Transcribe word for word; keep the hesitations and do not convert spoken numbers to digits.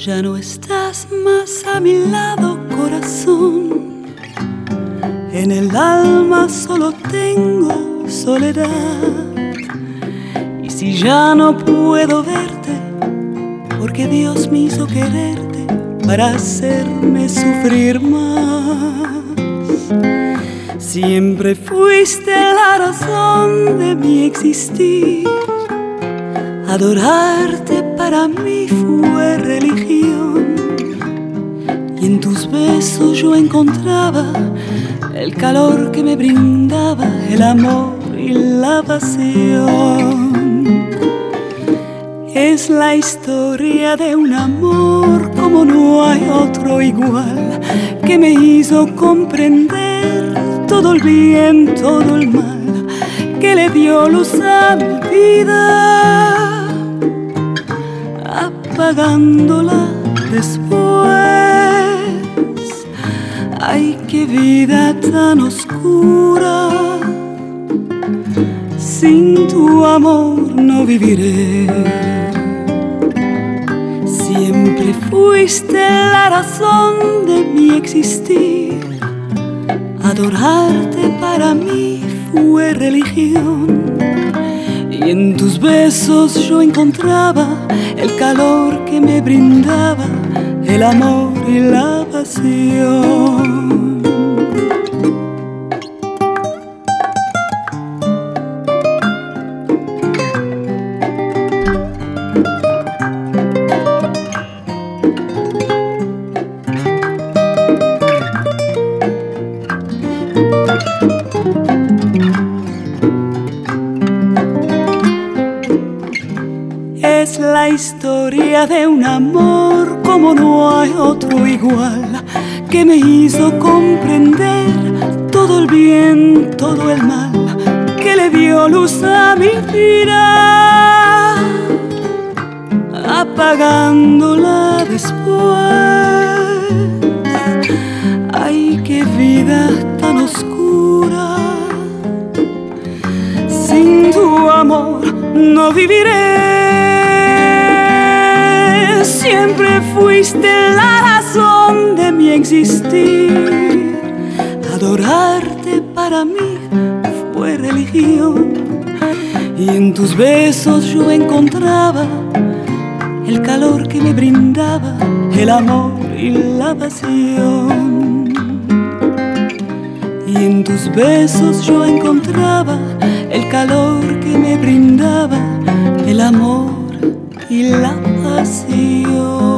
Ya no estás más a mi lado, corazón. En el alma solo tengo soledad. Y si ya no puedo verte, porque Dios me hizo quererte para hacerme sufrir más. Siempre fuiste la razón de mi existir. Adorarte para mí fue religión. Y en tus besos yo encontraba el calor que me brindaba el amor y la pasión. Es la historia de un amor como no hay otro igual, que me hizo comprender todo el bien, todo el mal, que le dio luz a mi vida, apagándola después. Ay, qué vida tan oscura, sin tu amor no viviré. Siempre fuiste la razón de mi existir. Adorarte para mí fue religión. Y en tus besos yo encontraba el calor que me brindaba el amor y la pasión. Es la historia de un amor como no hay otro igual, que me hizo comprender todo el bien, todo el mal, que le dio luz a mi vida, apagándola después. Ay, qué vida tan oscura, sin tu amor no viviré. Siempre fuiste la razón de mi existir. Adorarte para mí fue religión. Y en tus besos yo encontraba el calor que me brindaba el amor y la pasión. Y en tus besos yo encontraba el calor que me brindaba el amor y la pasión.